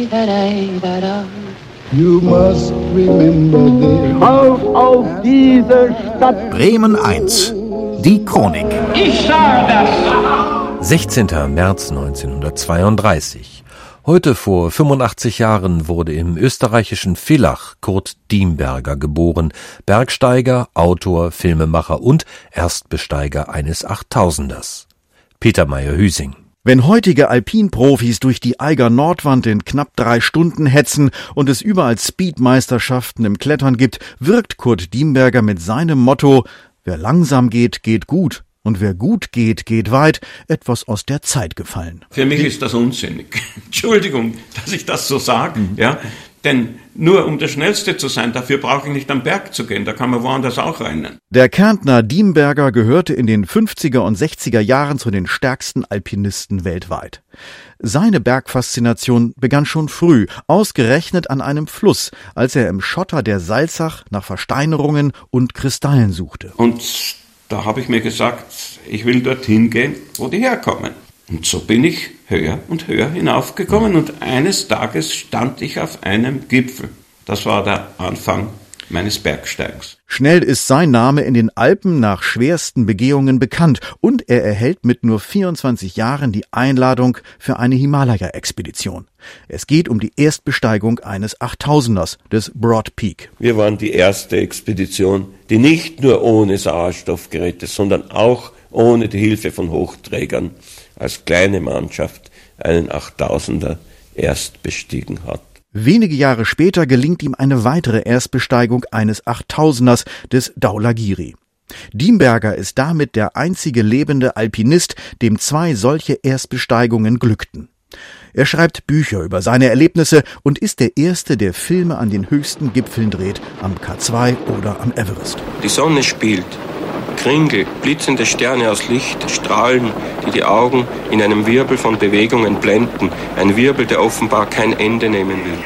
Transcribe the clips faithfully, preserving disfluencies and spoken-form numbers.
You must remember this. Auf, auf diese Stadt. Bremen eins. Die Chronik. Ich sah das. sechzehnter März neunzehnhundertzweiunddreißig. Heute vor fünfundachtzig Jahren wurde im österreichischen Villach Kurt Diemberger geboren, Bergsteiger, Autor, Filmemacher und Erstbesteiger eines Achttausenders. Peter Meyer-Hüsing. Wenn heutige Alpinprofis durch die Eiger Nordwand in knapp drei Stunden hetzen und es überall Speedmeisterschaften im Klettern gibt, wirkt Kurt Diemberger mit seinem Motto »Wer langsam geht, geht gut und wer gut geht, geht weit« etwas aus der Zeit gefallen. Für mich ist das unsinnig. Entschuldigung, dass ich das so sage, mhm. ja. Denn nur um der Schnellste zu sein, dafür brauche ich nicht am Berg zu gehen, da kann man woanders auch rennen. Der Kärntner Diemberger gehörte in den fünfziger und sechziger Jahren zu den stärksten Alpinisten weltweit. Seine Bergfaszination begann schon früh, ausgerechnet an einem Fluss, als er im Schotter der Salzach nach Versteinerungen und Kristallen suchte. Und da habe ich mir gesagt, ich will dorthin gehen, wo die herkommen. Und so bin ich höher und höher hinaufgekommen und eines Tages stand ich auf einem Gipfel. Das war der Anfang meines Bergsteigens. Schnell ist sein Name in den Alpen nach schwersten Begehungen bekannt und er erhält mit nur vierundzwanzig Jahren die Einladung für eine Himalaya-Expedition. Es geht um die Erstbesteigung eines Achttausenders, des Broad Peak. Wir waren die erste Expedition, die nicht nur ohne Sauerstoffgeräte, sondern auch ohne die Hilfe von Hochträgern als kleine Mannschaft einen Achttausender erst bestiegen hat. Wenige Jahre später gelingt ihm eine weitere Erstbesteigung eines Achttausenders, des Dhaulagiri. Diemberger ist damit der einzige lebende Alpinist, dem zwei solche Erstbesteigungen glückten. Er schreibt Bücher über seine Erlebnisse und ist der Erste, der Filme an den höchsten Gipfeln dreht, am K zwei oder am Everest. Die Sonne spielt. Kringel, blitzende Sterne aus Licht, Strahlen, die die Augen in einem Wirbel von Bewegungen blenden. Ein Wirbel, der offenbar kein Ende nehmen will.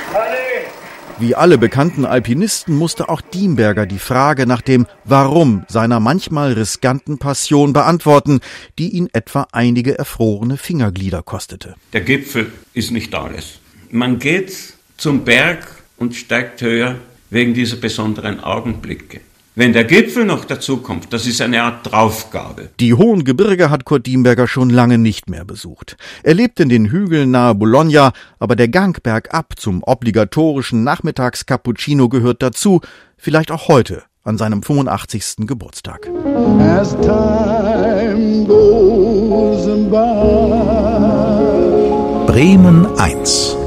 Wie alle bekannten Alpinisten musste auch Diemberger die Frage nach dem Warum seiner manchmal riskanten Passion beantworten, die ihn etwa einige erfrorene Fingerglieder kostete. Der Gipfel ist nicht alles. Man geht zum Berg und steigt höher wegen dieser besonderen Augenblicke. Wenn der Gipfel noch dazu kommt, das ist eine Art Draufgabe. Die hohen Gebirge hat Kurt Diemberger schon lange nicht mehr besucht. Er lebt in den Hügeln nahe Bologna, aber der Gang bergab zum obligatorischen Nachmittags-Cappuccino gehört dazu, vielleicht auch heute an seinem fünfundachtzigsten Geburtstag. As time goes by. Bremen eins.